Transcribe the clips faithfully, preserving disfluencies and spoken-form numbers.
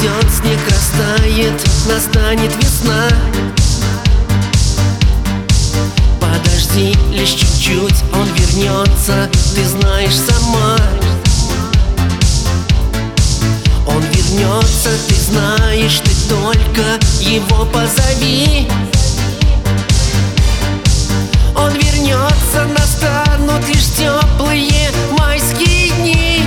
Идет снег, растает, настанет весна. Подожди лишь чуть-чуть, он вернется, ты знаешь сама. Он вернется, ты знаешь, ты только его позови. Он вернется, настанут лишь теплые майские дни.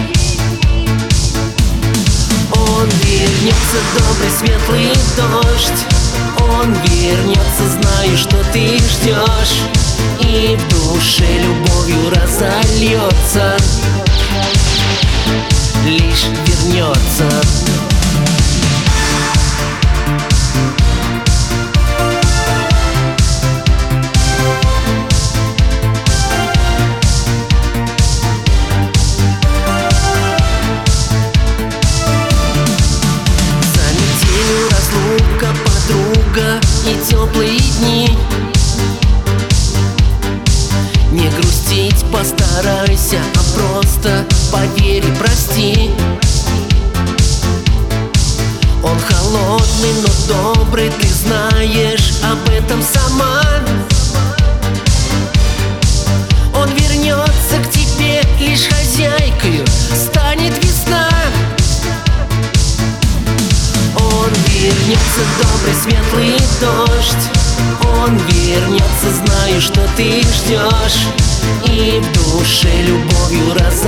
Он вернется, добрый светлый дождь. Он вернется, знаю, что ты ждешь, и в душе любовью разольется, лишь вернется. Подруга и теплые дни. Не грустить постарайся, а просто поверь и прости. Он холодный, но добрый, ты знаешь об этом сама. Он вернется к тебе, лишь хозяйкою станет весна. Он вернется, добрый светлый дождь. Он вернется, знаю, что ты ждешь, и в душе любовью раз